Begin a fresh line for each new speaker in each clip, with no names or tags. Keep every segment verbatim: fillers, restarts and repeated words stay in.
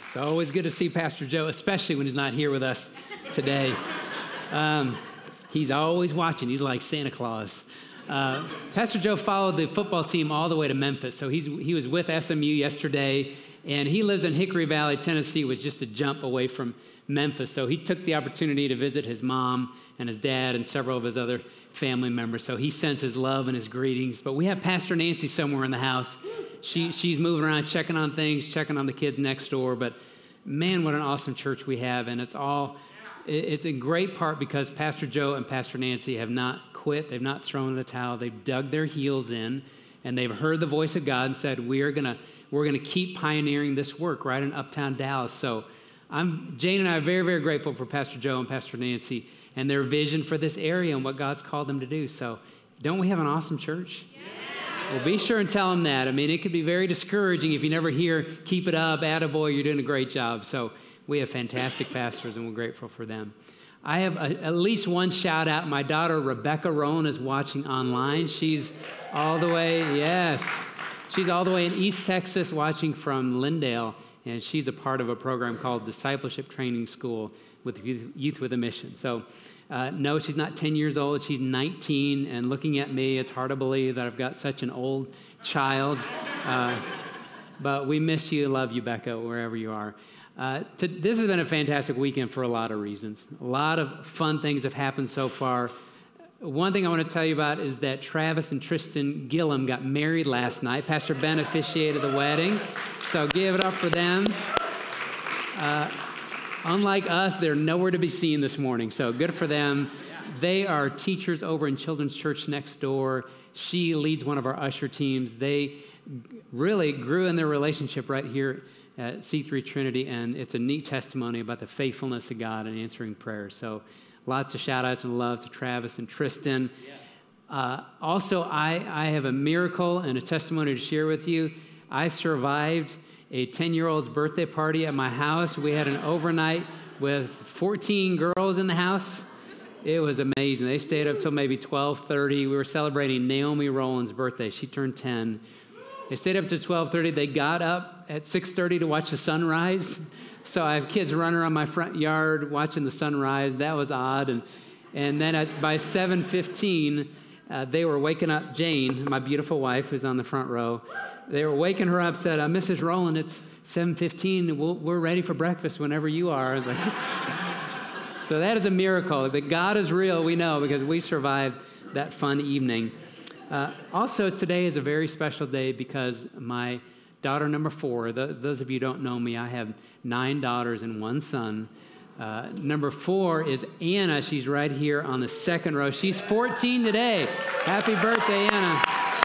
It's always good to see Pastor Joe, especially when he's not here with us today. Um, he's always watching. He's like Santa Claus. Uh, Pastor Joe followed the football team all the way to Memphis. So he's, he was with S M U yesterday, and he lives in Hickory Valley, Tennessee, which is just a jump away from Memphis. So he took the opportunity to visit his mom and his dad and several of his other family members. So he sends his love and his greetings. But we have Pastor Nancy somewhere in the house. She She's moving around, checking on things, checking on the kids next door. But man, what an awesome church we have. And it's all, it's in great part because Pastor Joe and Pastor Nancy have not quit. They've not thrown in the towel. They've dug their heels in, and they've heard the voice of God and said, we are going to we're gonna keep pioneering this work right in Uptown Dallas. So I'm Jane and I are very, very grateful for Pastor Joe and Pastor Nancy and their vision for this area and what God's called them to do. So don't we have an awesome church? Well, be sure and tell them that. I mean, it could be very discouraging if you never hear, keep it up, attaboy, you're doing a great job. So we have fantastic pastors, and we're grateful for them. I have a, at least one shout out. My daughter, Rebecca Rowan, is watching online. She's all the way, yes, she's all the way in East Texas watching from Lindale, and she's a part of a program called Discipleship Training School with Youth, Youth with a Mission. So Uh, no, she's not ten years old. She's nineteen, and looking at me, it's hard to believe that I've got such an old child. Uh, but we miss you, love you, Becca, wherever you are. Uh, to, this has been a fantastic weekend for a lot of reasons. A lot of fun things have happened so far. One thing I want to tell you about is that Travis and Tristan Gillum got married last night. Pastor Ben officiated the wedding, so give it up for them. Uh, Unlike us, they're nowhere to be seen this morning, so good for them. They are teachers over in Children's Church next door. She leads one of our usher teams. They really grew in their relationship right here at C three Trinity, and it's a neat testimony about the faithfulness of God and answering prayers. So lots of shout-outs and love to Travis and Tristan. Uh, also, I, I have a miracle and a testimony to share with you. I survived a ten-year-old's birthday party at my house. We had an overnight with fourteen girls in the house. It was amazing. They stayed up till maybe twelve thirty. We were celebrating Naomi Rowland's birthday. She turned ten. They stayed up to twelve thirty. They got up at six thirty to watch the sunrise. So I have kids running around my front yard watching the sunrise. That was odd. And and then at, by seven fifteen, uh, they were waking up Jane, my beautiful wife, who's on the front row. They were waking her up, said, uh, Missus Rowland, it's seven fifteen. We'll, we're ready for breakfast whenever you are. I was like, so that is a miracle. That God is real, we know, because we survived that fun evening. Uh, also, today is a very special day because my daughter number four, the, those of you who don't know me, I have nine daughters and one son. Uh, number four is Anna. She's right here on the second row. She's fourteen today. Happy birthday, Anna.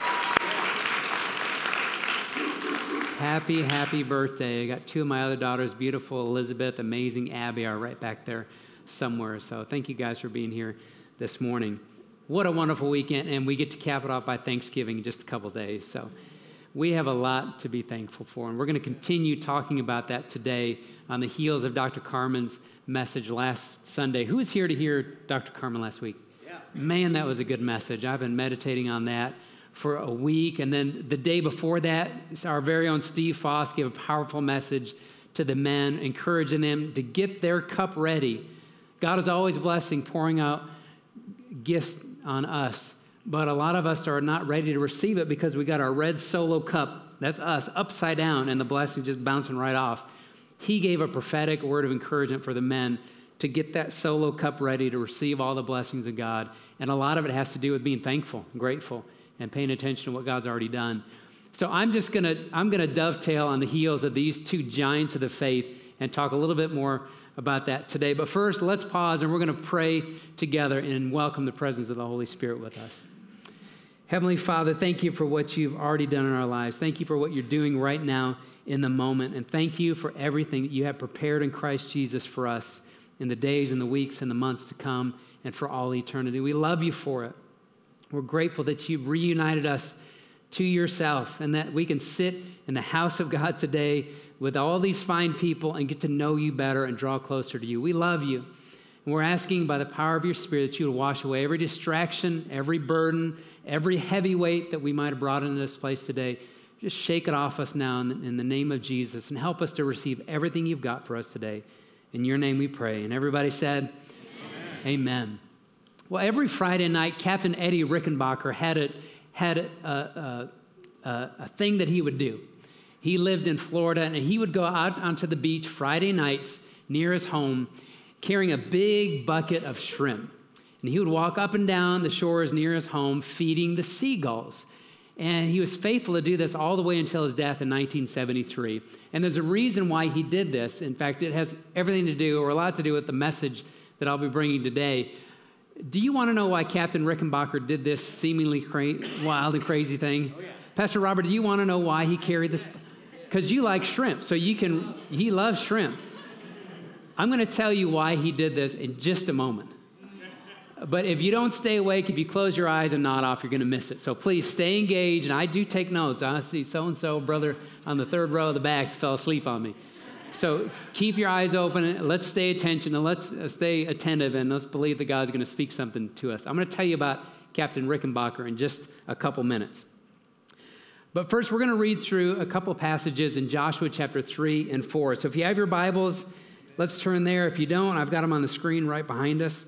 Happy, happy birthday. I got two of my other daughters, beautiful Elizabeth, amazing Abby, are right back there somewhere. So thank you guys for being here this morning. What a wonderful weekend, and we get to cap it off by Thanksgiving in just a couple days. So we have a lot to be thankful for, and we're going to continue talking about that today on the heels of Doctor Carmen's message last Sunday. Who was here to hear Doctor Carmen last week? Yeah. Man, that was a good message. I've been meditating on that for a week. And then the day before that, our very own Steve Foss gave a powerful message to the men, encouraging them to get their cup ready. God is always blessing, pouring out gifts on us. But a lot of us are not ready to receive it because we got our red Solo cup, that's us, upside down, and the blessing just bouncing right off. He gave a prophetic word of encouragement for the men to get that Solo cup ready to receive all the blessings of God. And a lot of it has to do with being thankful, grateful, and paying attention to what God's already done. So I'm just going to I'm going to dovetail on the heels of these two giants of the faith and talk a little bit more about that today. But first, let's pause, and we're going to pray together and welcome the presence of the Holy Spirit with us. Heavenly Father, thank you for what you've already done in our lives. Thank you for what you're doing right now in the moment. And thank you for everything that you have prepared in Christ Jesus for us in the days and the weeks and the months to come and for all eternity. We love you for it. We're grateful that you've reunited us to yourself and that we can sit in the house of God today with all these fine people and get to know you better and draw closer to you. We love you. And we're asking by the power of your Spirit that you would wash away every distraction, every burden, every heavy weight that we might have brought into this place today. Just shake it off us now in the, in the name of Jesus and help us to receive everything you've got for us today. In your name we pray. And everybody said, Amen. Amen. Well, every Friday night, Captain Eddie Rickenbacker had, a, had a, a, a, a thing that he would do. He lived in Florida, and he would go out onto the beach Friday nights near his home carrying a big bucket of shrimp. And he would walk up and down the shores near his home feeding the seagulls. And he was faithful to do this all the way until his death in nineteen seventy-three. And there's a reason why he did this. In fact, it has everything to do, or a lot to do with the message that I'll be bringing today. Do you want to know why Captain Rickenbacker did this seemingly cra- wild and crazy thing? Oh, yeah. Pastor Robert, do you want to know why he carried this? Because you like shrimp, so you can, he loves shrimp. I'm going to tell you why he did this in just a moment. But if you don't stay awake, if you close your eyes and nod off, you're going to miss it. So please stay engaged, and I do take notes. I see so-and-so brother on the third row of the back fell asleep on me. So keep your eyes open, and let's stay attention, and let's stay attentive, and let's believe that God's going to speak something to us. I'm going to tell you about Captain Rickenbacker in just a couple minutes. But first, we're going to read through a couple passages in Joshua chapter three and four. So if you have your Bibles, let's turn there. If you don't, I've got them on the screen right behind us.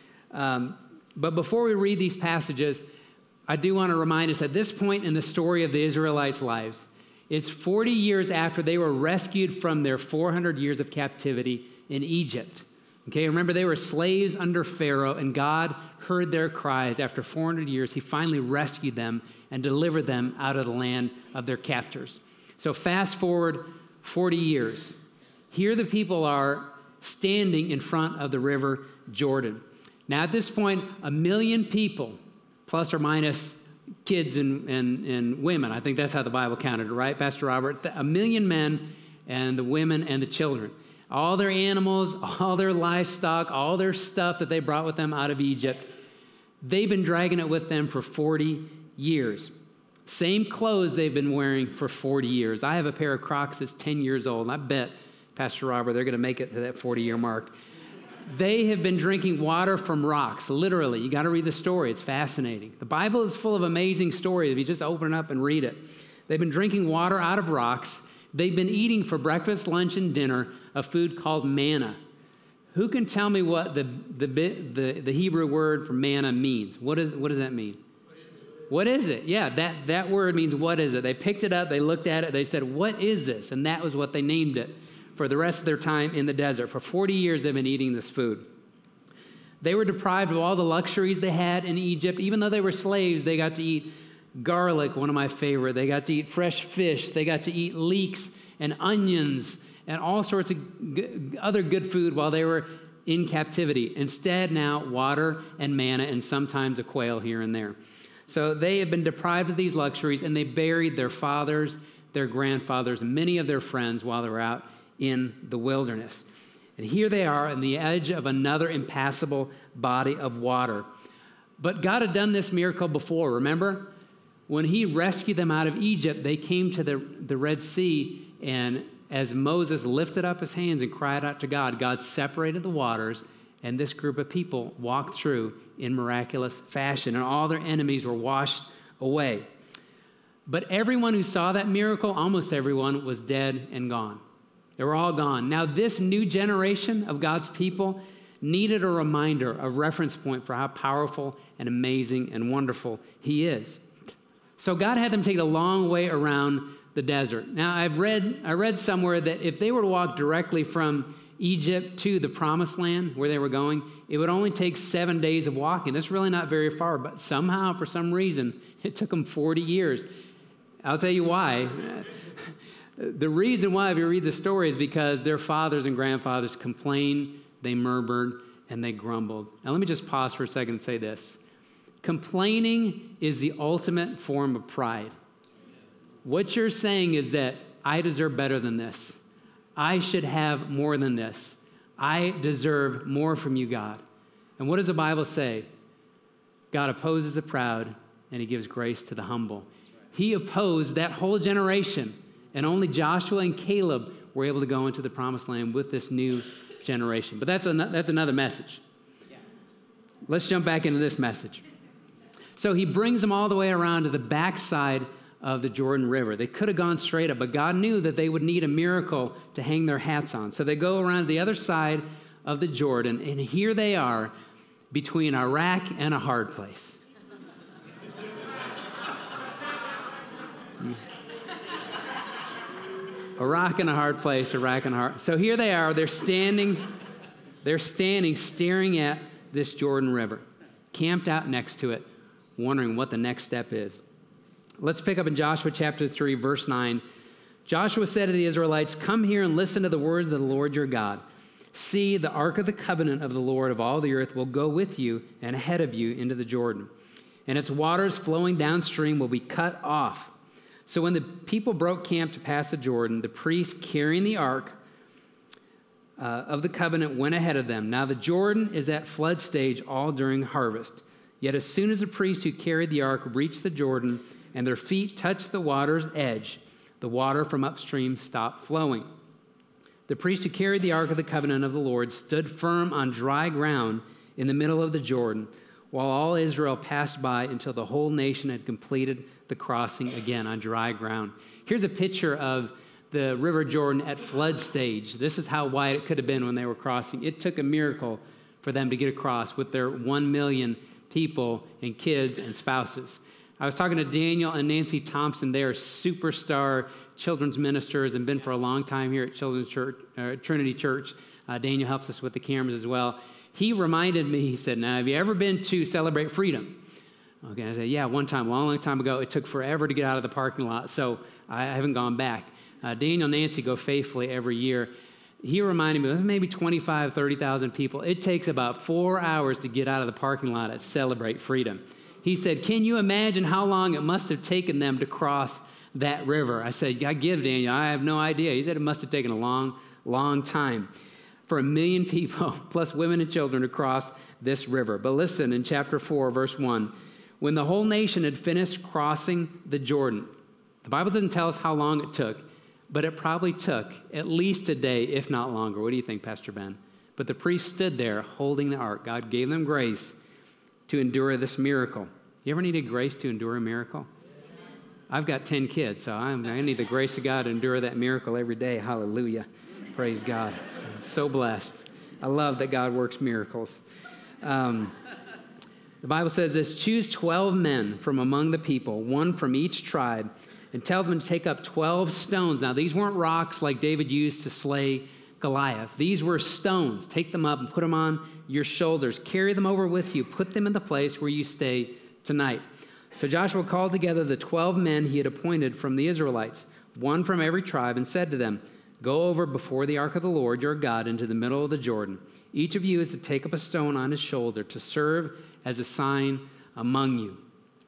Um, but before we read these passages, I do want to remind us at this point in the story of the Israelites' lives, it's forty years after they were rescued from their four hundred years of captivity in Egypt. Okay, remember they were slaves under Pharaoh, and God heard their cries. After four hundred years, he finally rescued them and delivered them out of the land of their captors. So fast forward forty years. Here the people are standing in front of the river Jordan. Now at this point, a million people, plus or minus kids and, and, and women, I think that's how the Bible counted it, right, Pastor Robert? A million men and the women and the children. All their animals, all their livestock, all their stuff that they brought with them out of Egypt, they've been dragging it with them for forty years. Same clothes they've been wearing for forty years. I have a pair of Crocs that's ten years old, and I bet, Pastor Robert, they're going to make it to that forty-year mark. They have been drinking water from rocks, literally. You got to read the story. It's fascinating. The Bible is full of amazing stories if you just open it up and read it. They've been drinking water out of rocks. They've been eating for breakfast, lunch, and dinner a food called manna. Who can tell me what the, the, the, the Hebrew word for manna means? What, is, what does that mean? What is it? Yeah, that, that word means what is it? They picked it up, they looked at it, they said, what is this? And that was what they named it for the rest of their time in the desert. For forty years, they've been eating this food. They were deprived of all the luxuries they had in Egypt. Even though they were slaves, they got to eat garlic, one of my favorite. They got to eat fresh fish. They got to eat leeks and onions and all sorts of g- other good food while they were in captivity. Instead, now, water and manna and sometimes a quail here and there. So they have been deprived of these luxuries, and they buried their fathers, their grandfathers, and many of their friends while they were out in the wilderness. And here they are on the edge of another impassable body of water. But God had done this miracle before, remember? When he rescued them out of Egypt, they came to the, the Red Sea, and as Moses lifted up his hands and cried out to God, God separated the waters, and this group of people walked through in miraculous fashion, and all their enemies were washed away. But everyone who saw that miracle, almost everyone, was dead and gone. They were all gone. Now, this new generation of God's people needed a reminder, a reference point for how powerful and amazing and wonderful he is. So God had them take a long way around the desert. Now, I've read, I read somewhere that if they were to walk directly from Egypt to the Promised Land, where they were going, it would only take seven days of walking. That's really not very far, but somehow, for some reason, it took them forty years. I'll tell you why. The reason why, if you read the story, is because their fathers and grandfathers complained, they murmured, and they grumbled. Now, let me just pause for a second and say this. Complaining is the ultimate form of pride. What you're saying is that I deserve better than this. I should have more than this. I deserve more from you, God. And what does the Bible say? God opposes the proud, and he gives grace to the humble. He opposed that whole generation. And only Joshua and Caleb were able to go into the Promised Land with this new generation. But that's, an, that's another message. Yeah. Let's jump back into this message. So he brings them all the way around to the backside of the Jordan River. They could have gone straight up, but God knew that they would need a miracle to hang their hats on. So they go around the other side of the Jordan, and here they are between Iraq and a hard place. A rock and a hard place, a rock and a hard. So here they are. They're standing, they're standing, staring at this Jordan River, camped out next to it, wondering what the next step is. Let's pick up in Joshua chapter three, verse nine. Joshua said to the Israelites, "Come here and listen to the words of the Lord your God. See, the ark of the covenant of the Lord of all the earth will go with you and ahead of you into the Jordan, and its waters flowing downstream will be cut off." So when the people broke camp to pass the Jordan, the priest carrying the ark uh, of the covenant went ahead of them. Now the Jordan is at flood stage all during harvest. Yet as soon as the priests who carried the ark reached the Jordan and their feet touched the water's edge, the water from upstream stopped flowing. The priest who carried the ark of the covenant of the Lord stood firm on dry ground in the middle of the Jordan, while all Israel passed by until the whole nation had completed the crossing again on dry ground. Here's a picture of the River Jordan at flood stage. This is how wide it could have been when they were crossing. It took a miracle for them to get across with their one million people and kids and spouses. I was talking to Daniel and Nancy Thompson. They are superstar children's ministers and been for a long time here at Children's Church, uh, Trinity Church. Uh, Daniel helps us with the cameras as well. He reminded me, he said, "Now, have you ever been to Celebrate Freedom?" Okay, I said, "Yeah, one time, a long, long time ago. It took forever to get out of the parking lot, so I haven't gone back." Uh, Daniel and Nancy go faithfully every year. He reminded me, it was maybe twenty-five, thirty thousand people. It takes about four hours to get out of the parking lot at Celebrate Freedom. He said, "Can you imagine how long it must have taken them to cross that river?" I said, "I give, Daniel, I have no idea." He said it must have taken a long, long time for a million people, plus women and children, to cross this river. But listen, in chapter four, verse one, when the whole nation had finished crossing the Jordan, the Bible doesn't tell us how long it took, but it probably took at least a day, if not longer. What do you think, Pastor Ben? But the priest stood there holding the ark. God gave them grace to endure this miracle. You ever needed grace to endure a miracle? I've got ten kids, so I'm, I need the grace of God to endure that miracle every day. Hallelujah. Praise God. I'm so blessed. I love that God works miracles. Um, the Bible says this, "Choose twelve men from among the people, one from each tribe, and tell them to take up twelve stones." Now, these weren't rocks like David used to slay Goliath. These were stones. Take them up and put them on your shoulders. Carry them over with you. Put them in the place where you stay tonight. So Joshua called together the twelve men he had appointed from the Israelites, one from every tribe, and said to them, "Go over before the ark of the Lord your God into the middle of the Jordan. Each of you is to take up a stone on his shoulder to serve as a sign among you."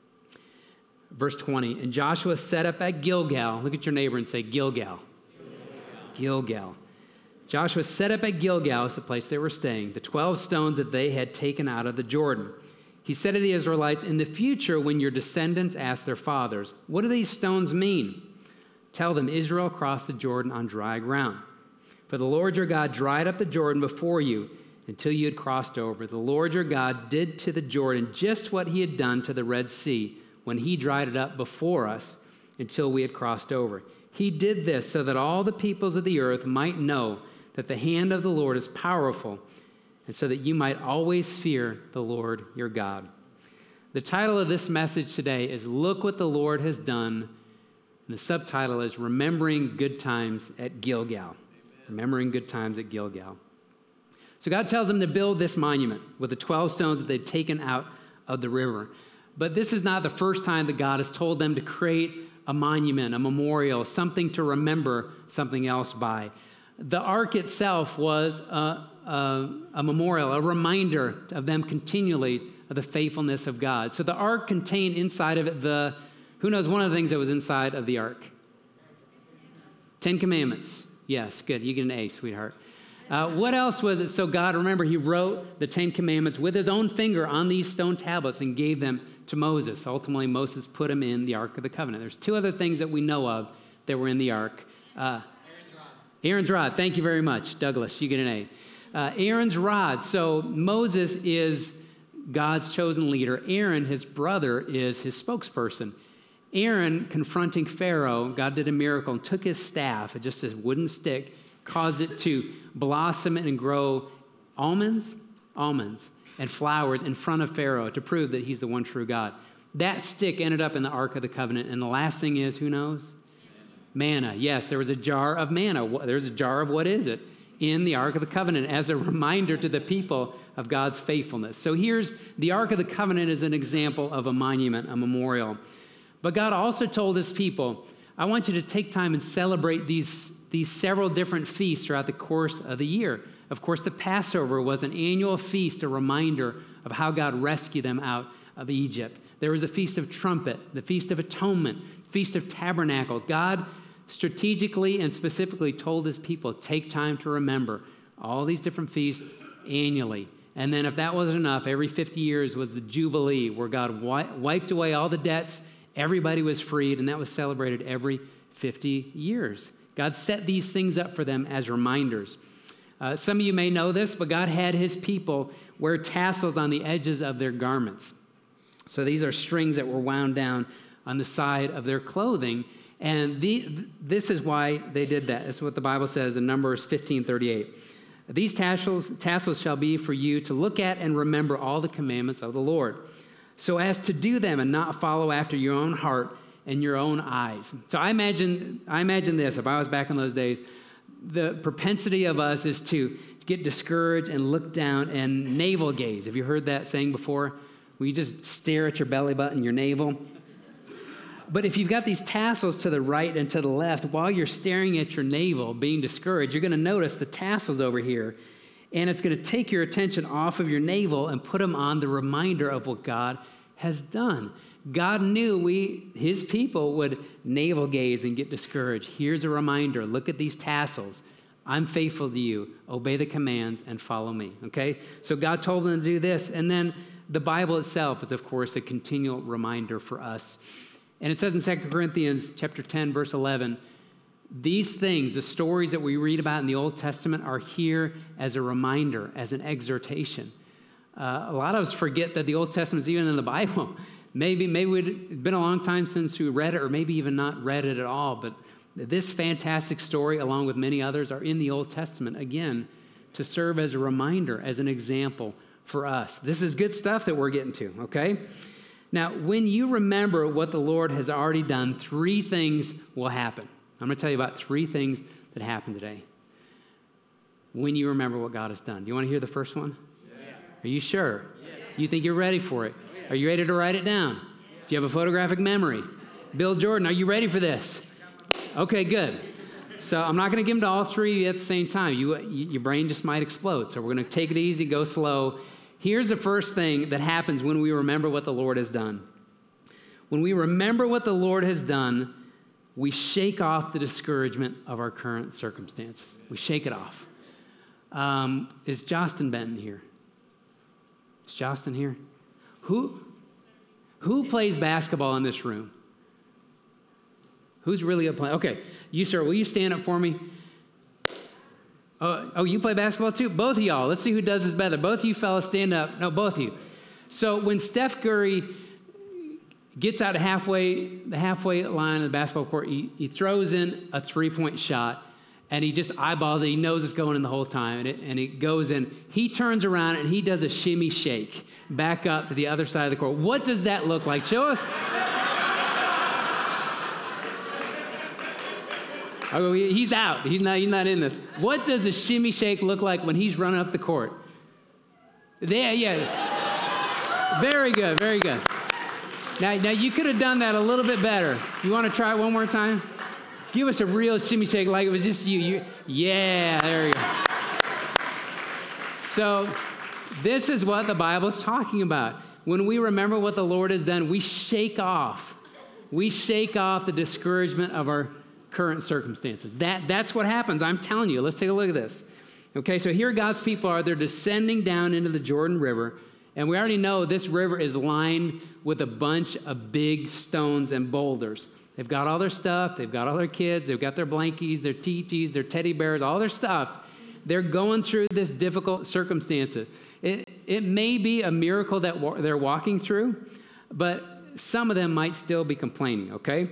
Verse twenty, "And Joshua set up at Gilgal." Look at your neighbor and say, Gilgal. Gilgal. Gilgal. Joshua set up at Gilgal, is the place they were staying, the twelve stones that they had taken out of the Jordan. He said to the Israelites, "In the future, when your descendants ask their fathers, 'What do these stones mean?' tell them Israel crossed the Jordan on dry ground. For the Lord your God dried up the Jordan before you until you had crossed over. The Lord your God did to the Jordan just what he had done to the Red Sea when he dried it up before us until we had crossed over. He did this so that all the peoples of the earth might know that the hand of the Lord is powerful, and so that you might always fear the Lord your God." The title of this message today is "Look What the Lord Has Done," and the subtitle is "Remembering Good Times at Gilgal." Amen. Remembering good times at Gilgal. So God tells them to build this monument with the twelve stones that they'd taken out of the river. But this is not the first time that God has told them to create a monument, a memorial, something to remember something else by. The ark itself was a, a, a memorial, a reminder of them continually of the faithfulness of God. So the ark contained inside of it the, who knows, one of the things that was inside of the ark? Ten Commandments. Yes, good. You get an A, sweetheart. Uh, what else was it? So God, remember, he wrote the Ten Commandments with his own finger on these stone tablets and gave them to Moses. Ultimately, Moses put them in the Ark of the Covenant. There's two other things that we know of that were in the ark. Uh, Aaron's rod. Thank you very much. Douglas, you get an A. Uh, Aaron's rod. So Moses is God's chosen leader. Aaron, his brother, is his spokesperson. Aaron confronting Pharaoh, God did a miracle and took his staff, just this wooden stick, caused it to blossom and grow almonds, almonds, and flowers in front of Pharaoh to prove that he's the one true God. That stick ended up in the Ark of the Covenant. And the last thing is, who knows? Manna. Yes, there was a jar of manna. There's a jar of what is it? In the Ark of the Covenant as a reminder to the people of God's faithfulness. So here's the Ark of the Covenant as an example of a monument, a memorial. But God also told his people, I want you to take time and celebrate these, these several different feasts throughout the course of the year. Of course, the Passover was an annual feast, a reminder of how God rescued them out of Egypt. There was the Feast of Trumpet, the Feast of Atonement, Feast of Tabernacle. God strategically and specifically told his people, take time to remember all these different feasts annually. And then if that wasn't enough, every fifty years was the Jubilee, where God wi- wiped away all the debts. Everybody was freed, and that was celebrated every fifty years. God set these things up for them as reminders. Uh, some of you may know this, but God had his people wear tassels on the edges of their garments. So these are strings that were wound down on the side of their clothing. And the, this is why they did that. This is what the Bible says in Numbers fifteen thirty-eight. These tassels, tassels shall be for you to look at and remember all the commandments of the Lord, so as to do them and not follow after your own heart and your own eyes. So I imagine, I imagine this, if I was back in those days, the propensity of us is to get discouraged and look down and navel gaze. Have you heard that saying before? Where you just stare at your belly button, your navel. But if you've got these tassels to the right and to the left, while you're staring at your navel, being discouraged, you're going to notice the tassels over here. And it's going to take your attention off of your navel and put them on the reminder of what God has done. God knew we, his people, would navel gaze and get discouraged. Here's a reminder. Look at these tassels. I'm faithful to you. Obey the commands and follow me. Okay? So God told them to do this. And then the Bible itself is, of course, a continual reminder for us. And it says in Second Corinthians chapter ten, verse eleven, these things, the stories that we read about in the Old Testament, are here as a reminder, as an exhortation. Uh, a lot of us forget that the Old Testament is even in the Bible. Maybe, maybe it's been a long time since we read it, or maybe even not read it at all. But this fantastic story, along with many others, are in the Old Testament, again, to serve as a reminder, as an example for us. This is good stuff that we're getting to, okay? Now, when you remember what the Lord has already done, three things will happen. I'm going to tell you about three things that happened today when you remember what God has done. Do you want to hear the first one? Yes. Are you sure? Yes. You think you're ready for it? Are you ready to write it down? Do you have a photographic memory? Bill Jordan, are you ready for this? Okay, good. So I'm not going to give them to all three at the same time. You, your brain just might explode. So we're going to take it easy, go slow. Here's the first thing that happens when we remember what the Lord has done. When we remember what the Lord has done, we shake off the discouragement of our current circumstances. We shake it off. Um, is Justin Benton here? Is Justin here? Who, who plays basketball in this room? Who's really up playing? Okay, you, sir, will you stand up for me? Oh, oh, you play basketball too? Both of y'all. Let's see who does this better. Both of you fellas stand up. No, both of you. So when Steph Curry gets out of halfway, the halfway line of the basketball court, he, he throws in a three-point shot, and he just eyeballs it. He knows it's going in the whole time, and it, and it goes in. He turns around, and he does a shimmy shake back up to the other side of the court. What does that look like? Show us. Oh, he's out. He's not, he's not in this. What does a shimmy shake look like when he's running up the court? There, yeah. Very good, very good. Now, now you could have done that a little bit better. You want to try it one more time? Give us a real shimmy shake like it was just you. you yeah, there you go. So this is what the Bible is talking about. When we remember what the Lord has done, we shake off. We shake off the discouragement of our current circumstances. That, that's what happens. I'm telling you. Let's take a look at this. Okay, so here God's people are. They're descending down into the Jordan River. And we already know this river is lined with a bunch of big stones and boulders. They've got all their stuff. They've got all their kids. They've got their blankies, their titis, their teddy bears, all their stuff. They're going through this difficult circumstances. It, it may be a miracle that wa- they're walking through, but some of them might still be complaining, okay?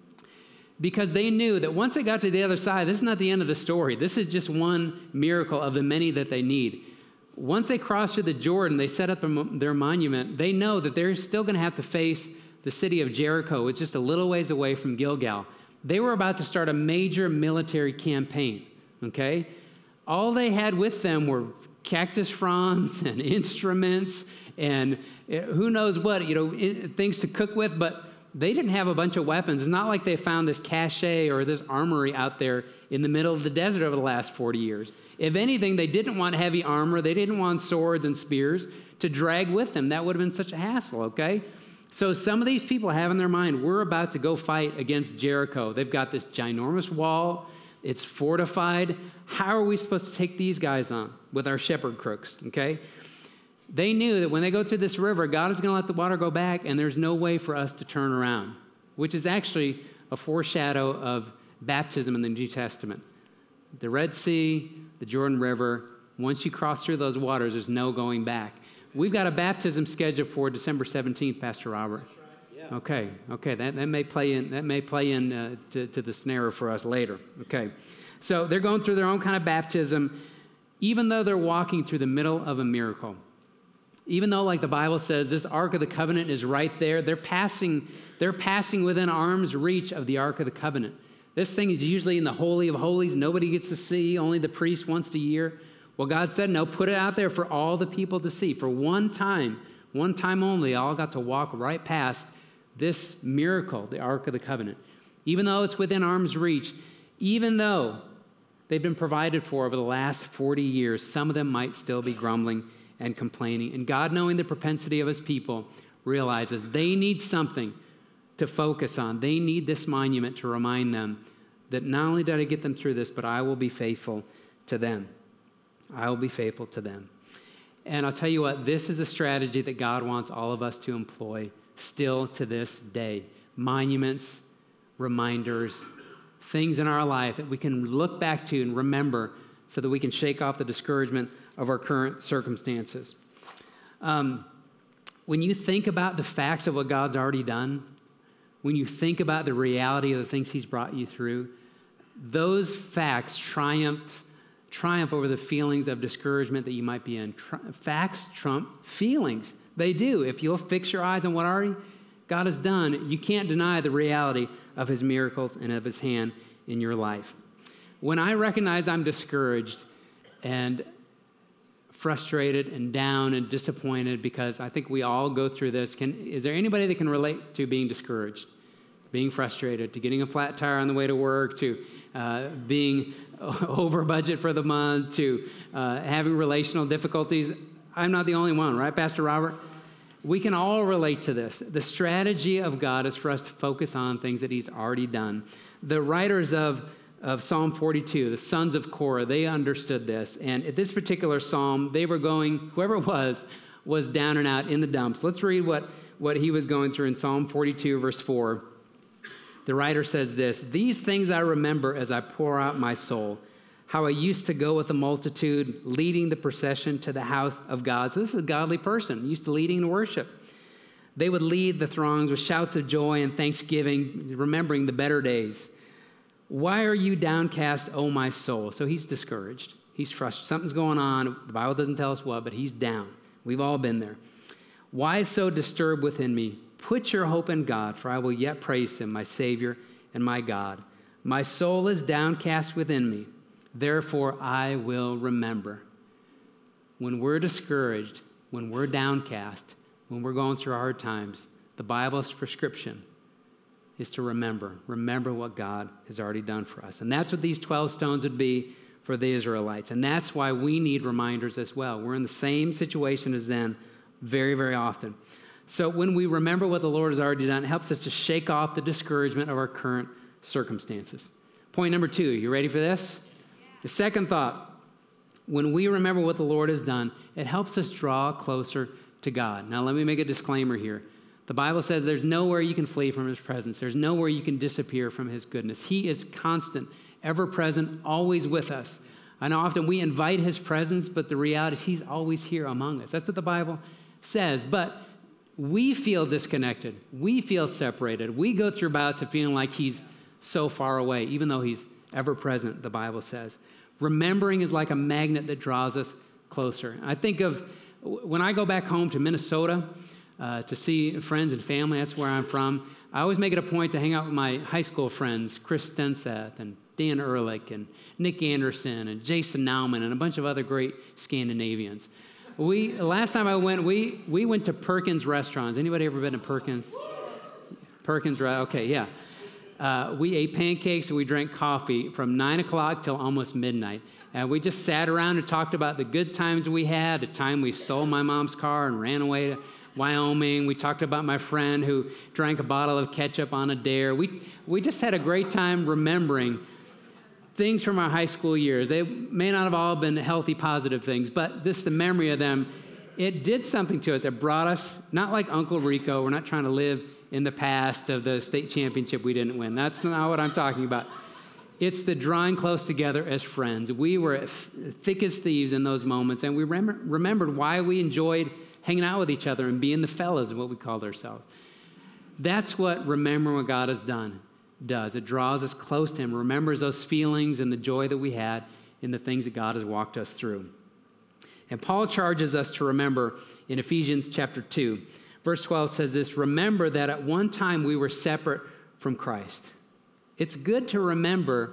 Because they knew that once they got to the other side, this is not the end of the story. This is just one miracle of the many that they need. Once they cross through the Jordan, they set up their monument, they know that they're still going to have to face the city of Jericho. It's just a little ways away from Gilgal. They were about to start a major military campaign, okay? All they had with them were cactus fronds and instruments and who knows what, you know, things to cook with, but they didn't have a bunch of weapons. It's not like they found this cache or this armory out there in the middle of the desert over the last forty years. If anything, they didn't want heavy armor. They didn't want swords and spears to drag with them. That would have been such a hassle, okay? So some of these people have in their mind, we're about to go fight against Jericho. They've got this ginormous wall. It's fortified. How are we supposed to take these guys on with our shepherd crooks, okay? They knew that when they go through this river, God is going to let the water go back, and there's no way for us to turn around, which is actually a foreshadow of baptism in the New Testament. The Red Sea, the Jordan River, once you cross through those waters, there's no going back. We've got a baptism scheduled for December seventeenth, Pastor Robert.
That's right. Yeah.
Okay, okay, that, that may play in, that may play in uh, to, to the snare for us later. Okay, so they're going through their own kind of baptism, even though they're walking through the middle of a miracle. Even though, like the Bible says, this Ark of the Covenant is right there, they're passing, they're passing within arm's reach of the Ark of the Covenant. This thing is usually in the Holy of Holies. Nobody gets to see, only the priest once a year. Well, God said, no, put it out there for all the people to see. For one time, one time only, all got to walk right past this miracle, the Ark of the Covenant. Even though it's within arm's reach, even though they've been provided for over the last forty years, some of them might still be grumbling and complaining. And God, knowing the propensity of his people, realizes they need something to focus on. They need this monument to remind them that not only did I get them through this, but I will be faithful to them. I will be faithful to them. And I'll tell you what, this is a strategy that God wants all of us to employ still to this day. Monuments, reminders, things in our life that we can look back to and remember so that we can shake off the discouragement of our current circumstances. Um, when you think about the facts of what God's already done, when you think about the reality of the things he's brought you through, those facts triumph, triumph over the feelings of discouragement that you might be in. Tr- facts trump feelings. They do. If you'll fix your eyes on what already God has done, you can't deny the reality of his miracles and of his hand in your life. When I recognize I'm discouraged and frustrated and down and disappointed, because I think we all go through this. Can, is there anybody that can relate to being discouraged, being frustrated, to getting a flat tire on the way to work, to uh, being over budget for the month, to uh, having relational difficulties? I'm not the only one, right, Pastor Robert? We can all relate to this. The strategy of God is for us to focus on things that he's already done. The writers of of Psalm forty-two, the sons of Korah, they understood this. And at this particular psalm, they were going, whoever it was, was down and out in the dumps. Let's read what, what he was going through in Psalm forty-two, verse four. The writer says this, "These things I remember as I pour out my soul, how I used to go with the multitude, leading the procession to the house of God." So this is a godly person, used to leading in worship. They would lead the throngs with shouts of joy and thanksgiving, remembering the better days. "Why are you downcast, O my soul?" So he's discouraged. He's frustrated. Something's going on. The Bible doesn't tell us what, but he's down. We've all been there. "Why so disturbed within me? Put your hope in God, for I will yet praise him, my Savior and my God. My soul is downcast within me. Therefore I will remember." When we're discouraged, when we're downcast, when we're going through hard times, the Bible's prescription is to remember. Remember what God has already done for us. And that's what these twelve stones would be for the Israelites. And that's why we need reminders as well. We're in the same situation as them very, very often. So when we remember what the Lord has already done, it helps us to shake off the discouragement of our current circumstances. Point number two, you ready for this? The second thought, when we remember what the Lord has done, it helps us draw closer to God. Now let me make a disclaimer here. The Bible says there's nowhere you can flee from his presence. There's nowhere you can disappear from his goodness. He is constant, ever present, always with us. I know often we invite his presence, but the reality is he's always here among us. That's what the Bible says. But we feel disconnected. We feel separated. We go through bouts of feeling like he's so far away, even though he's ever present, the Bible says. Remembering is like a magnet that draws us closer. I think of when I go back home to Minnesota uh, to see friends and family, that's where I'm from, I always make it a point to hang out with my high school friends, Chris Stenseth and Dan Ehrlich and Nick Anderson and Jason Nauman and a bunch of other great Scandinavians. We last time I went, we we went to Perkins restaurants. Anybody ever been to Perkins? Perkins, right? Okay, yeah. Uh, we ate pancakes and we drank coffee from nine o'clock till almost midnight. And we just sat around and talked about the good times we had, the time we stole my mom's car and ran away to Wyoming. We talked about my friend who drank a bottle of ketchup on a dare. We, we just had a great time remembering things from our high school years. They may not have all been healthy, positive things, but this, the memory of them, it did something to us. It brought us, not like Uncle Rico, we're not trying to live in the past of the state championship we didn't win. That's not what I'm talking about. It's the drawing close together as friends. We were thick as thieves in those moments, and we rem- remembered why we enjoyed hanging out with each other and being the fellas, what we called ourselves. That's what remembering what God has done does. It draws us close to him, remembers those feelings and the joy that we had in the things that God has walked us through. And Paul charges us to remember in Ephesians chapter two. Verse twelve says this, remember that at one time we were separate from Christ. It's good to remember,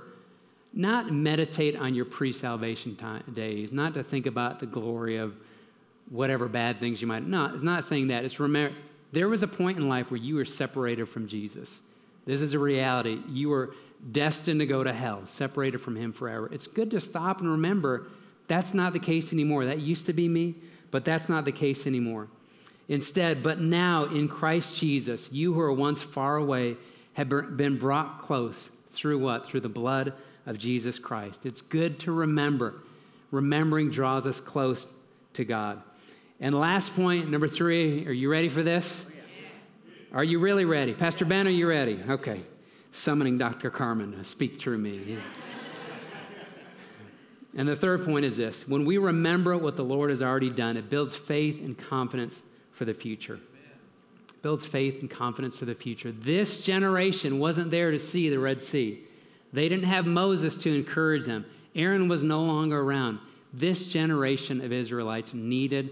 not meditate on your pre-salvation time, days, not to think about the glory of whatever bad things you might, no, it's not saying that. It's remember, there was a point in life where you were separated from Jesus. This is a reality. You were destined to go to hell, separated from him forever. It's good to stop and remember that's not the case anymore. That used to be me, but that's not the case anymore. Instead, but now in Christ Jesus, you who were once far away have been brought close through what? Through the blood of Jesus Christ. It's good to remember. Remembering draws us close to God. And last point, number three, are you ready for this? Are you really ready? Pastor Ben, are you ready? Okay. Summoning Doctor Carmen to speak through me. And the third point is this. When we remember what the Lord has already done, it builds faith and confidence for the future. It builds faith and confidence for the future. This generation wasn't there to see the Red Sea. They didn't have Moses to encourage them. Aaron was no longer around. This generation of Israelites needed,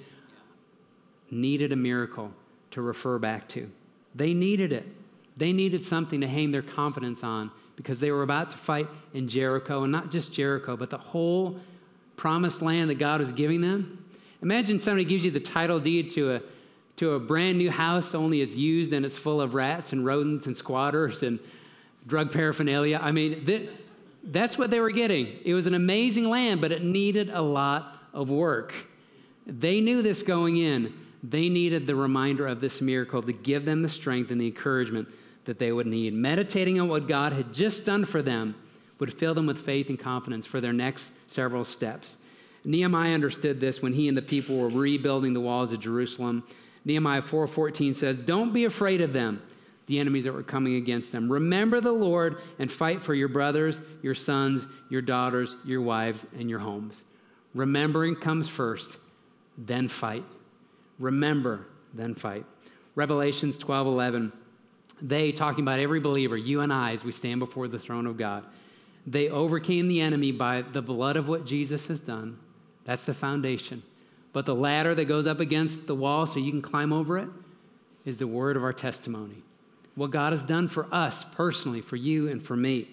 needed a miracle to refer back to. They needed it. They needed something to hang their confidence on because they were about to fight in Jericho, and not just Jericho, but the whole promised land that God was giving them. Imagine somebody gives you the title deed to a to a brand new house, only it's used and it's full of rats and rodents and squatters and drug paraphernalia. I mean, th- that's what they were getting. It was an amazing land, but it needed a lot of work. They knew this going in. They needed the reminder of this miracle to give them the strength and the encouragement that they would need. Meditating on what God had just done for them would fill them with faith and confidence for their next several steps. Nehemiah understood this when he and the people were rebuilding the walls of Jerusalem. Nehemiah four fourteen says, don't be afraid of them, the enemies that were coming against them. Remember the Lord and fight for your brothers, your sons, your daughters, your wives, and your homes. Remembering comes first, then fight. Remember, then fight. Revelations twelve eleven. They, talking about every believer, you and I, as we stand before the throne of God, they overcame the enemy by the blood of what Jesus has done. That's the foundation. But the ladder that goes up against the wall so you can climb over it is the word of our testimony. What God has done for us personally, for you and for me.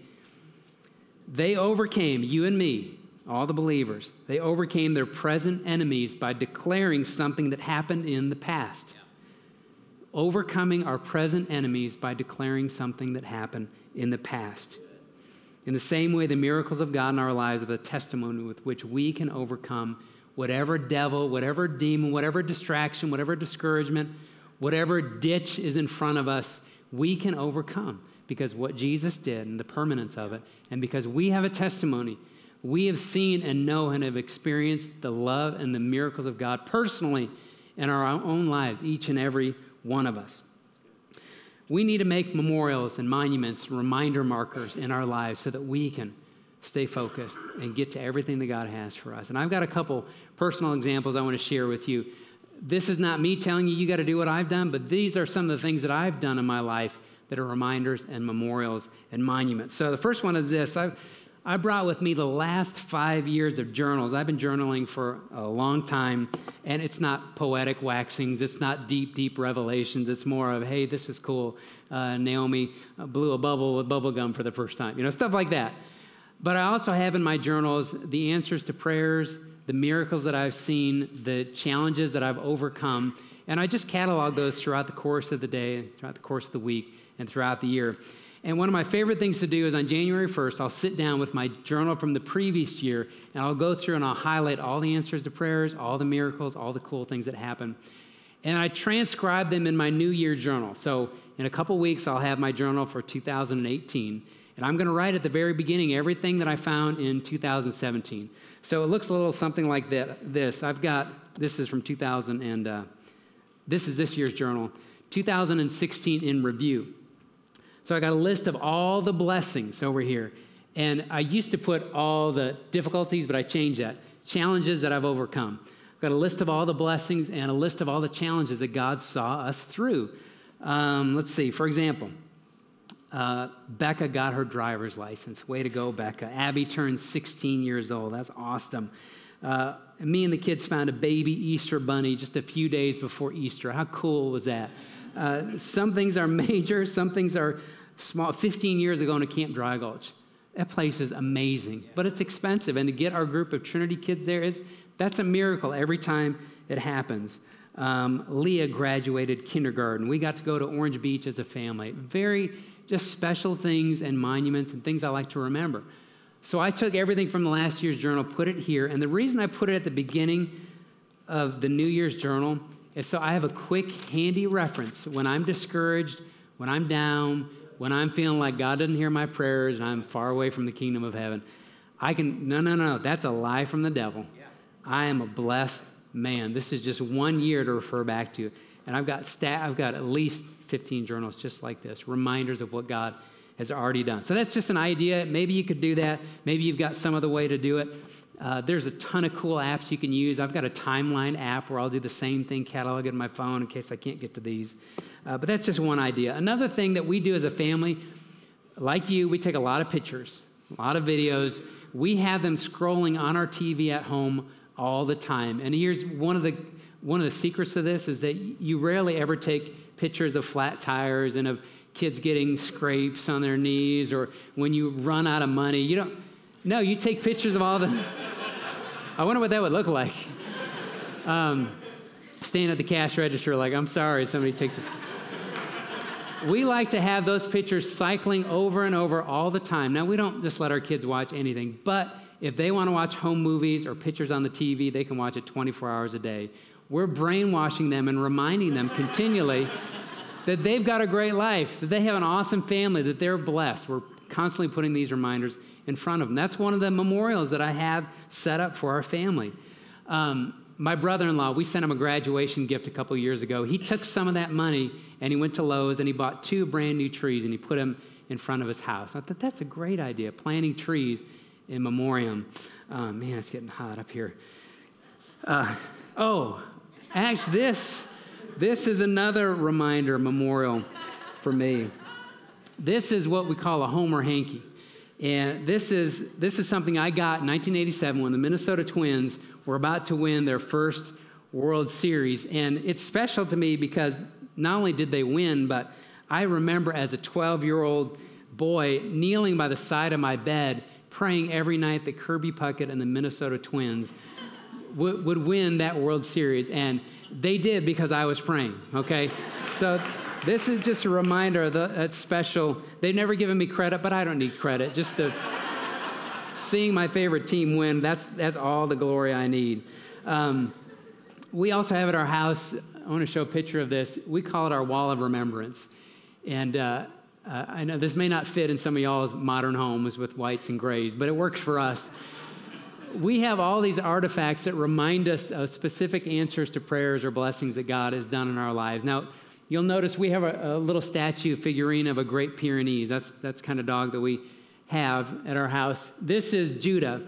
They overcame, you and me, all the believers, they overcame their present enemies by declaring something that happened in the past. Overcoming our present enemies by declaring something that happened in the past. In the same way, the miracles of God in our lives are the testimony with which we can overcome whatever devil, whatever demon, whatever distraction, whatever discouragement, whatever ditch is in front of us, we can overcome because what Jesus did and the permanence of it, and because we have a testimony. We have seen and know and have experienced the love and the miracles of God personally in our own lives, each and every one of us. We need to make memorials and monuments, and reminder markers in our lives so that we can stay focused and get to everything that God has for us. And I've got a couple personal examples I want to share with you. This is not me telling you you got to do what I've done, but these are some of the things that I've done in my life that are reminders and memorials and monuments. So the first one is this. I've, I brought with me the last five years of journals. I've been journaling for a long time, and it's not poetic waxings. It's not deep, deep revelations. It's more of, hey, this was cool. Uh, Naomi blew a bubble with bubble gum for the first time, you know, stuff like that. But I also have in my journals the answers to prayers, the miracles that I've seen, the challenges that I've overcome, and I just catalog those throughout the course of the day, throughout the course of the week, and throughout the year. And one of my favorite things to do is on January first, I'll sit down with my journal from the previous year, and I'll go through and I'll highlight all the answers to prayers, all the miracles, all the cool things that happen. And I transcribe them in my New Year journal. So in a couple weeks, I'll have my journal for two thousand eighteen. And I'm going to write at the very beginning everything that I found in two thousand seventeen. So it looks a little something like that. This. I've got, this is from two thousand, and uh, this is this year's journal, two thousand sixteen in review. So I got a list of all the blessings over here. And I used to put all the difficulties, but I changed that. Challenges that I've overcome. I've got a list of all the blessings and a list of all the challenges that God saw us through. Um, let's see, for example, uh, Becca got her driver's license. Way to go, Becca. Abby turned sixteen years old. That's awesome. Uh, me and the kids found a baby Easter bunny just a few days before Easter. How cool was that? Uh, some things are major, some things are small. fifteen years ago in a Camp Dry Gulch. That place is amazing, but it's expensive. And to get our group of Trinity kids there, is that's a miracle every time it happens. Um, Leah graduated kindergarten. We got to go to Orange Beach as a family. Very just special things and monuments and things I like to remember. So I took everything from the last year's journal, put it here. And the reason I put it at the beginning of the New Year's journal is so I have a quick, handy reference when I'm discouraged, when I'm down, when I'm feeling like God doesn't hear my prayers and I'm far away from the kingdom of heaven. I can, no, no, no, that's a lie from the devil. Yeah. I am a blessed man. This is just one year to refer back to. And I've got stat, I've got at least fifteen journals just like this, reminders of what God has already done. So that's just an idea. Maybe you could do that. Maybe you've got some other way to do it. Uh, there's a ton of cool apps you can use. I've got a timeline app where I'll do the same thing, catalog it in my phone in case I can't get to these. Uh, but that's just one idea. Another thing that we do as a family, like you, we take a lot of pictures, a lot of videos. We have them scrolling on our T V at home all the time. And here's one of the one of the secrets to this is that you rarely ever take pictures of flat tires and of kids getting scrapes on their knees or when you run out of money. You don't, no, you take pictures of all the, I wonder what that would look like. Um, staying at the cash register like, I'm sorry, somebody takes a, we like to have those pictures cycling over and over all the time. Now, we don't just let our kids watch anything, but if they want to watch home movies or pictures on the T V, they can watch it twenty-four hours a day. We're brainwashing them and reminding them continually that they've got a great life, that they have an awesome family, that they're blessed. We're constantly putting these reminders in front of them. That's one of the memorials that I have set up for our family. Um, my brother-in-law, we sent him a graduation gift a couple years ago. He took some of that money and he went to Lowe's and he bought two brand new trees and he put them in front of his house. I thought that's a great idea, planting trees in memoriam. Oh, man, it's getting hot up here. Uh, oh, actually, this, this is another reminder, memorial for me. This is what we call a Homer hanky. And this is, this is something I got in nineteen eighty-seven when the Minnesota Twins were about to win their first World Series. And it's special to me because not only did they win, but I remember as a twelve-year-old boy kneeling by the side of my bed praying every night that Kirby Puckett and the Minnesota Twins would, would win that World Series. And they did because I was praying, okay? So this is just a reminder of the, that's special. They've never given me credit, but I don't need credit. Just the seeing my favorite team win, that's, that's all the glory I need. Um, we also have at our house, I want to show a picture of this. We call it our wall of remembrance. And uh, uh, I know this may not fit in some of y'all's modern homes with whites and grays, but it works for us. We have all these artifacts that remind us of specific answers to prayers or blessings that God has done in our lives. Now, you'll notice we have a, a little statue figurine of a Great Pyrenees. That's that's kind of dog that we have at our house. This is Judah.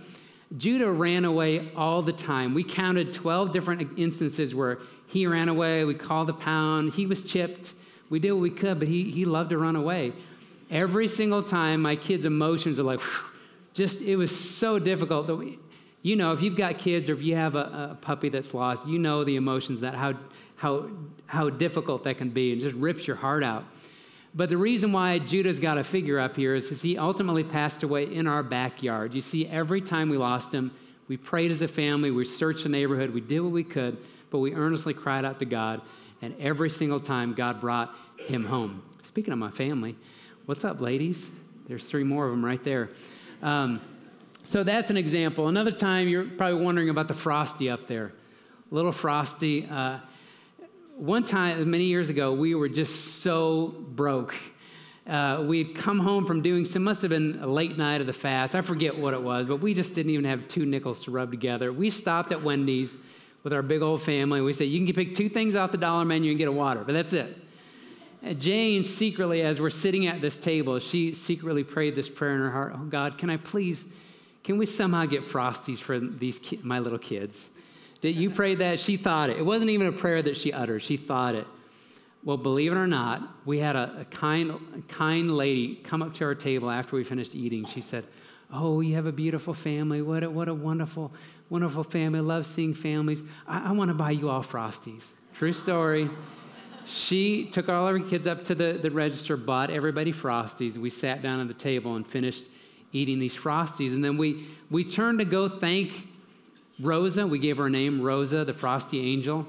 Judah ran away all the time. We counted twelve different instances where he ran away. We called a pound. He was chipped. We did what we could, but he, he loved to run away. Every single time, my kids' emotions are like, whew, just, it was so difficult. That we, you know, if you've got kids or if you have a, a puppy that's lost, you know the emotions, that how, how, how difficult that can be. It just rips your heart out. But the reason why Judah's got a figure up here is because he ultimately passed away in our backyard. You see, every time we lost him, we prayed as a family, we searched the neighborhood, we did what we could, but we earnestly cried out to God, and every single time God brought him home. Speaking of my family, what's up, ladies? There's three more of them right there. Um, so that's an example. Another time, you're probably wondering about the Frosty up there. Little Frosty. Uh, One time, many years ago, we were just so broke. Uh, we'd come home from doing some, must have been a late night of the fast. I forget what it was, but we just didn't even have two nickels to rub together. We stopped at Wendy's with our big old family. We said, you can pick two things off the dollar menu and get a water, but that's it. And Jane secretly, as we're sitting at this table, she secretly prayed this prayer in her heart. Oh, God, can I please, can we somehow get Frosties for these ki- my little kids? Did you pray that? She thought it. It wasn't even a prayer that she uttered. She thought it. Well, believe it or not, we had a, a kind a kind lady come up to our table after we finished eating. She said, oh, you have a beautiful family. What a, what a wonderful, wonderful family. I love seeing families. I, I want to buy you all Frosties. True story. She took all our kids up to the, the register, bought everybody Frosties. We sat down at the table and finished eating these Frosties. And then we, we turned to go thank Rosa. We gave her a name, Rosa, the Frosty Angel.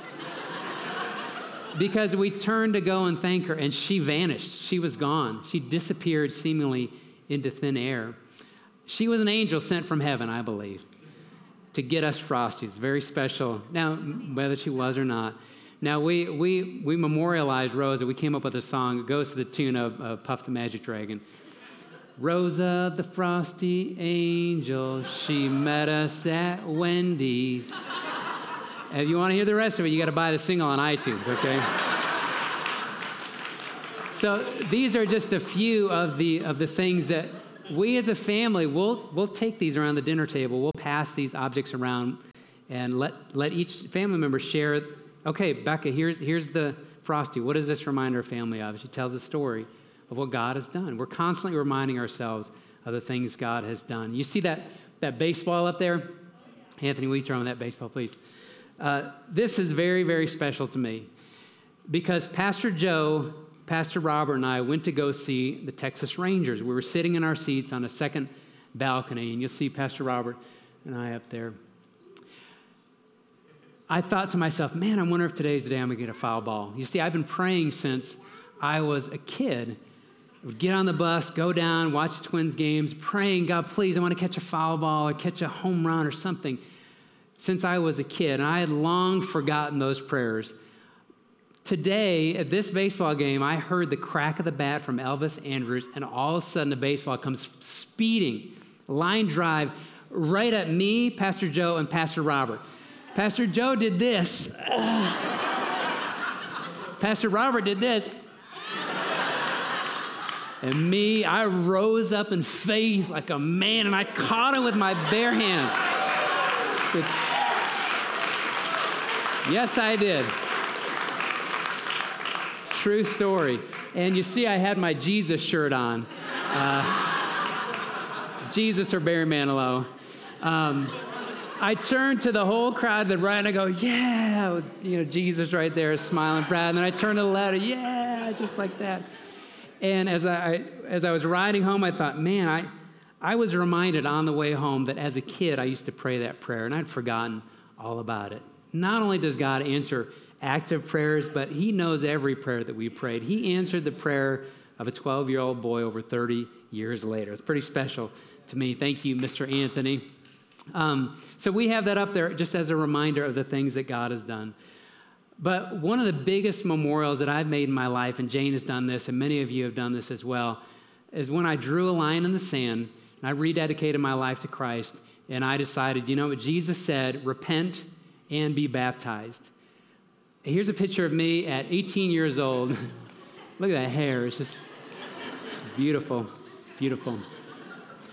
Because we turned to go and thank her, and she vanished. She was gone. She disappeared seemingly into thin air. She was an angel sent from heaven, I believe, to get us Frosties. Very special. Now, whether she was or not. Now, we we we memorialized Rosa. We came up with a song. It goes to the tune of, of Puff the Magic Dragon. Rosa, the Frosty Angel, she met us at Wendy's. If you want to hear the rest of it, you got to buy the single on iTunes, okay? So these are just a few of the of the things that we as a family, we'll we'll take these around the dinner table. We'll pass these objects around and let let each family member share. Okay, Becca, here's here's the Frosty. What does this remind our family of? She tells a story of what God has done. We're constantly reminding ourselves of the things God has done. You see that, that baseball up there? Anthony, will you throw in that baseball, please? Uh, this is very, very special to me because Pastor Joe, Pastor Robert, and I went to go see the Texas Rangers. We were sitting in our seats on a second balcony, and you'll see Pastor Robert and I up there. I thought to myself, man, I wonder if today's the day I'm going to get a foul ball. You see, I've been praying since I was a kid. I would get on the bus, go down, watch the Twins games, praying, God, please, I want to catch a foul ball or catch a home run or something since I was a kid. And I had long forgotten those prayers. Today, at this baseball game, I heard the crack of the bat from Elvis Andrus, and all of a sudden the baseball comes speeding, line drive, right at me, Pastor Joe, and Pastor Robert. Pastor Joe did this. Pastor Robert did this. And me, I rose up in faith like a man, and I caught him with my bare hands. Yes, I did. True story. And you see, I had my Jesus shirt on. Uh, Jesus or Barry Manilow. Um, I turned to the whole crowd to the right, and I go, yeah, you know, Jesus right there, smiling proud. And then I turned to the left, yeah, just like that. And as I as I was riding home, I thought, man, I I was reminded on the way home that as a kid, I used to pray that prayer, and I'd forgotten all about it. Not only does God answer active prayers, but he knows every prayer that we prayed. He answered the prayer of a twelve-year-old boy over thirty years later. It's pretty special to me. Thank you, Mister Anthony. Um, so we have that up there just as a reminder of the things that God has done. But one of the biggest memorials that I've made in my life, and Jane has done this, and many of you have done this as well, is when I drew a line in the sand, and I rededicated my life to Christ, and I decided, you know what Jesus said, repent and be baptized. Here's a picture of me at eighteen years old. Look at that hair. It's just it's beautiful, beautiful.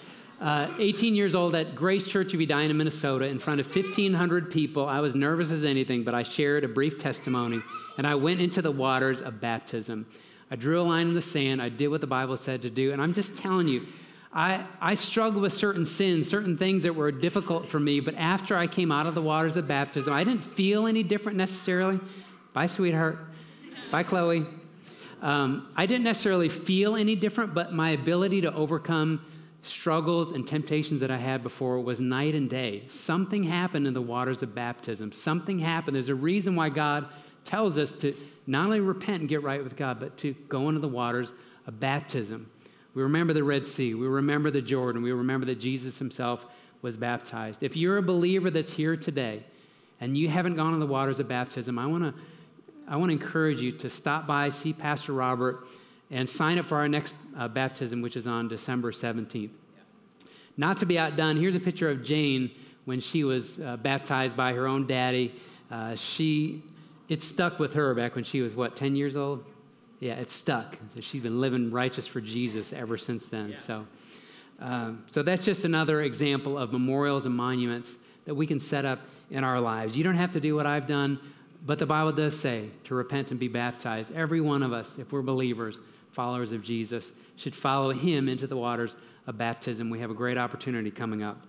Uh, eighteen years old at Grace Church of Edina, Minnesota, in front of fifteen hundred people. I was nervous as anything, but I shared a brief testimony, and I went into the waters of baptism. I drew a line in the sand. I did what the Bible said to do, and I'm just telling you, I, I struggled with certain sins, certain things that were difficult for me, but after I came out of the waters of baptism, I didn't feel any different necessarily. Bye, sweetheart. Bye, Chloe. Um, I didn't necessarily feel any different, but my ability to overcome struggles and temptations that I had before was night and day. Something happened in the waters of baptism. Something happened. There's a reason why God tells us to not only repent and get right with God, but to go into the waters of baptism. We remember the Red Sea. We remember the Jordan. We remember that Jesus himself was baptized. If you're a believer that's here today and you haven't gone in the waters of baptism, I want to I want to encourage you to stop by, see Pastor Robert, and sign up for our next uh, baptism, which is on December seventeenth. Not to be outdone, here's a picture of Jane when she was uh, baptized by her own daddy. Uh, she, it stuck with her back when she was, what, ten years old? Yeah, it stuck. She's been living righteous for Jesus ever since then. Yeah. So, um, so that's just another example of memorials and monuments that we can set up in our lives. You don't have to do what I've done, but the Bible does say to repent and be baptized. Every one of us, if we're believers, followers of Jesus, should follow him into the waters of baptism. We have a great opportunity coming up.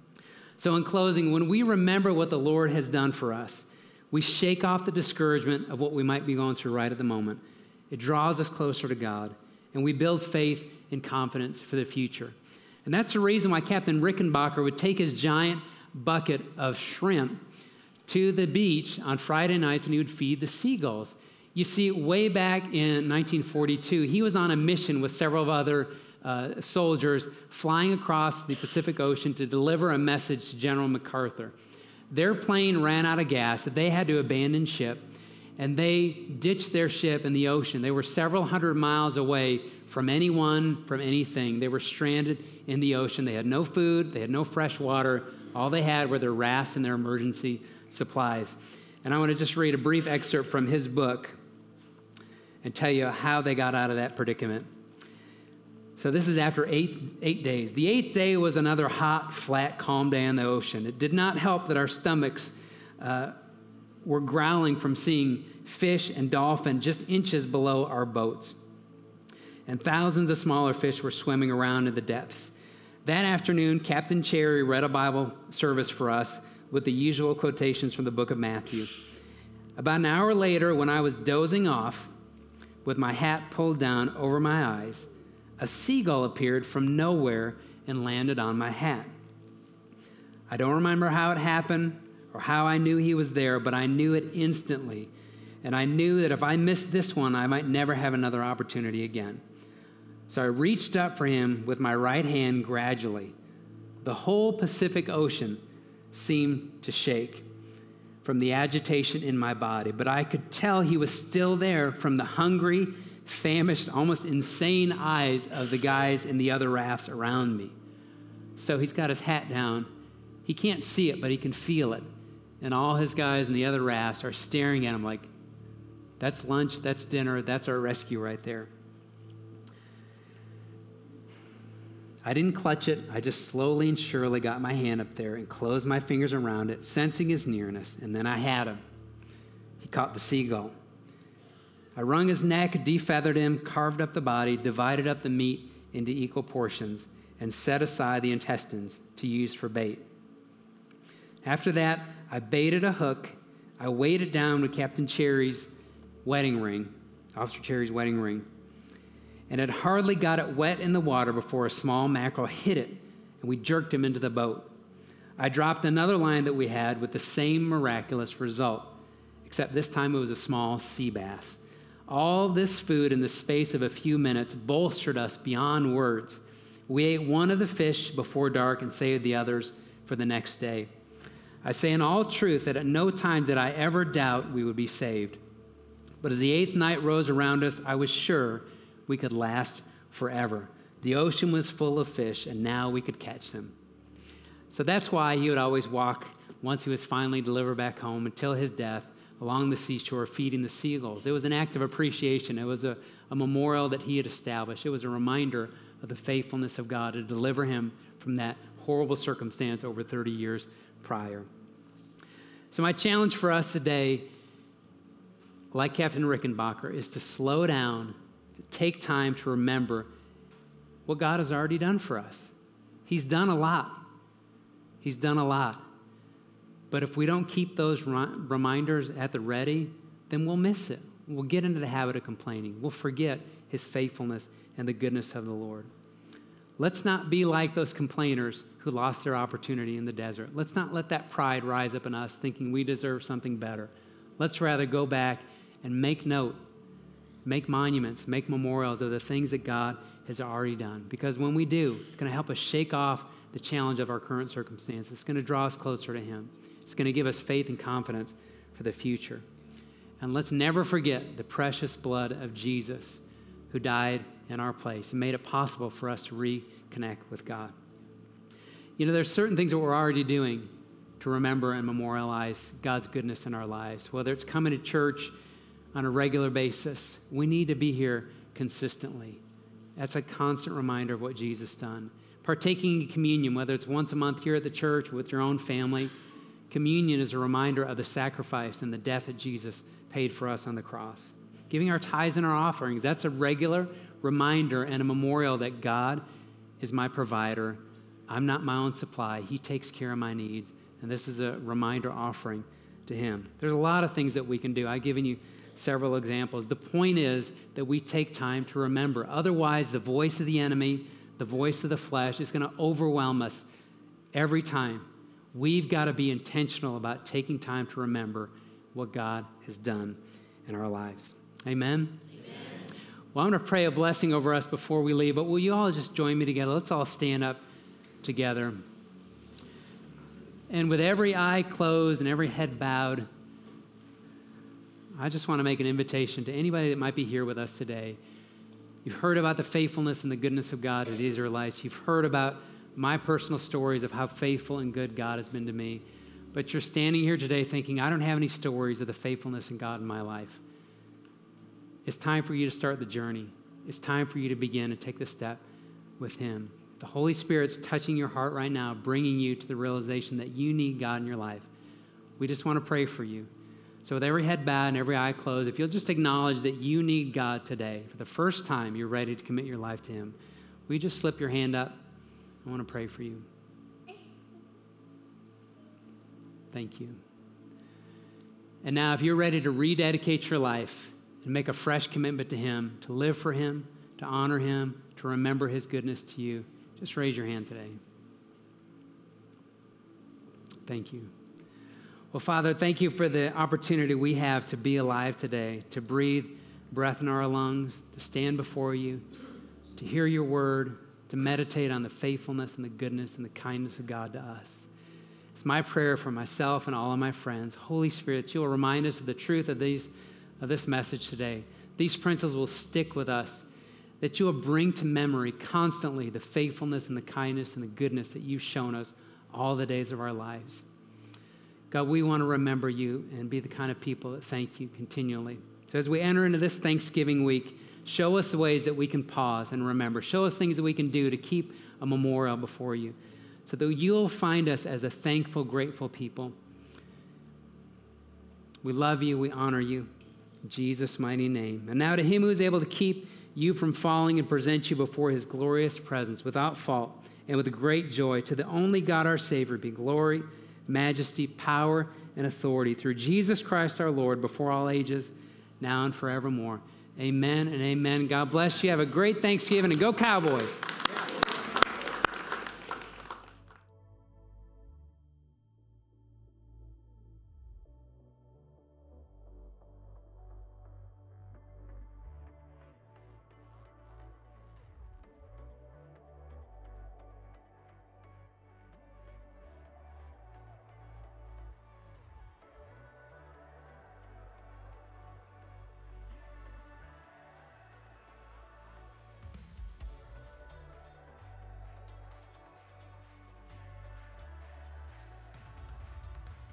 So in closing, when we remember what the Lord has done for us, we shake off the discouragement of what we might be going through right at the moment. It draws us closer to God, and we build faith and confidence for the future. And that's the reason why Captain Rickenbacker would take his giant bucket of shrimp to the beach on Friday nights, and he would feed the seagulls. You see, way back in nineteen forty-two, he was on a mission with several other uh, soldiers flying across the Pacific Ocean to deliver a message to General MacArthur. Their plane ran out of gas. They had to abandon ship, and they ditched their ship in the ocean. They were several hundred miles away from anyone, from anything. They were stranded in the ocean. They had no food. They had no fresh water. All they had were their rafts and their emergency supplies. And I want to just read a brief excerpt from his book and tell you how they got out of that predicament. So this is after eight, eight days. The eighth day was another hot, flat, calm day on the ocean. It did not help that our stomachs uh, were growling from seeing fish and dolphin just inches below our boats. And thousands of smaller fish were swimming around in the depths. That afternoon, Captain Cherry read a Bible service for us with the usual quotations from the book of Matthew. About an hour later, when I was dozing off with my hat pulled down over my eyes, a seagull appeared from nowhere and landed on my hat. I don't remember how it happened or how I knew he was there, but I knew it instantly. And I knew that if I missed this one, I might never have another opportunity again. So I reached up for him with my right hand gradually. The whole Pacific Ocean seemed to shake from the agitation in my body, but I could tell he was still there from the hungry, famished, almost insane eyes of the guys in the other rafts around me. So he's got his hat down. He can't see it, but he can feel it. And all his guys in the other rafts are staring at him like, that's lunch, that's dinner, that's our rescue right there. I didn't clutch it. I just slowly and surely got my hand up there and closed my fingers around it, sensing his nearness, and then I had him. He caught the seagull. I wrung his neck, defeathered him, carved up the body, divided up the meat into equal portions, and set aside the intestines to use for bait. After that, I baited a hook. I weighed it down with Captain Cherry's wedding ring, Officer Cherry's wedding ring, and had hardly got it wet in the water before a small mackerel hit it, and we jerked him into the boat. I dropped another line that we had with the same miraculous result, except this time it was a small sea bass. All this food in the space of a few minutes bolstered us beyond words. We ate one of the fish before dark and saved the others for the next day. I say in all truth that at no time did I ever doubt we would be saved. But as the eighth night rose around us, I was sure we could last forever. The ocean was full of fish, and now we could catch them. So that's why he would always walk, once he was finally delivered back home, until his death, along the seashore, feeding the seagulls. It was an act of appreciation. It was a, a memorial that he had established. It was a reminder of the faithfulness of God to deliver him from that horrible circumstance over thirty years prior. So my challenge for us today, like Captain Rickenbacker, is to slow down, to take time to remember what God has already done for us. He's done a lot. He's done a lot. But if we don't keep those reminders at the ready, then we'll miss it. We'll get into the habit of complaining. We'll forget his faithfulness and the goodness of the Lord. Let's not be like those complainers who lost their opportunity in the desert. Let's not let that pride rise up in us thinking we deserve something better. Let's rather go back and make note, make monuments, make memorials of the things that God has already done. Because when we do, it's going to help us shake off the challenge of our current circumstances. It's going to draw us closer to him. It's going to give us faith and confidence for the future. And let's never forget the precious blood of Jesus who died in our place and made it possible for us to reconnect with God. You know, there's certain things that we're already doing to remember and memorialize God's goodness in our lives. Whether it's coming to church on a regular basis, we need to be here consistently. That's a constant reminder of what Jesus done. Partaking in communion, whether it's once a month here at the church or with your own family, communion is a reminder of the sacrifice and the death that Jesus paid for us on the cross. Giving our tithes and our offerings, that's a regular reminder and a memorial that God is my provider. I'm not my own supply. He takes care of my needs. And this is a reminder offering to him. There's a lot of things that we can do. I've given you several examples. The point is that we take time to remember. Otherwise, the voice of the enemy, the voice of the flesh is going to overwhelm us every time. We've got to be intentional about taking time to remember what God has done in our lives. Amen? Amen. Well, I'm going to pray a blessing over us before we leave, but will you all just join me together? Let's all stand up together. And with every eye closed and every head bowed, I just want to make an invitation to anybody that might be here with us today. You've heard about the faithfulness and the goodness of God to the Israelites. You've heard about my personal stories of how faithful and good God has been to me. But you're standing here today thinking, I don't have any stories of the faithfulness of God in my life. It's time for you to start the journey. It's time for you to begin and take the step with him. The Holy Spirit's touching your heart right now, bringing you to the realization that you need God in your life. We just want to pray for you. So with every head bowed and every eye closed, if you'll just acknowledge that you need God today, for the first time you're ready to commit your life to him, will you just slip your hand up? I want to pray for you. Thank you. And now if you're ready to rededicate your life and make a fresh commitment to him, to live for him, to honor him, to remember his goodness to you, just raise your hand today. Thank you. Well, Father, thank you for the opportunity we have to be alive today, to breathe breath in our lungs, to stand before you, to hear your word, to meditate on the faithfulness and the goodness and the kindness of God to us. It's my prayer for myself and all of my friends. Holy Spirit, that you will remind us of the truth of these of this message today. These principles will stick with us, that you will bring to memory constantly the faithfulness and the kindness and the goodness that you've shown us all the days of our lives. God, we want to remember you and be the kind of people that thank you continually. So as we enter into this Thanksgiving week, show us the ways that we can pause and remember. Show us things that we can do to keep a memorial before you, so that you'll find us as a thankful, grateful people. We love you. We honor you. In Jesus' mighty name. And now to him who is able to keep you from falling and present you before his glorious presence without fault and with great joy, to the only God our Savior be glory, majesty, power, and authority through Jesus Christ our Lord, before all ages, now and forevermore. Amen and amen. God bless you. Have a great Thanksgiving, and go Cowboys.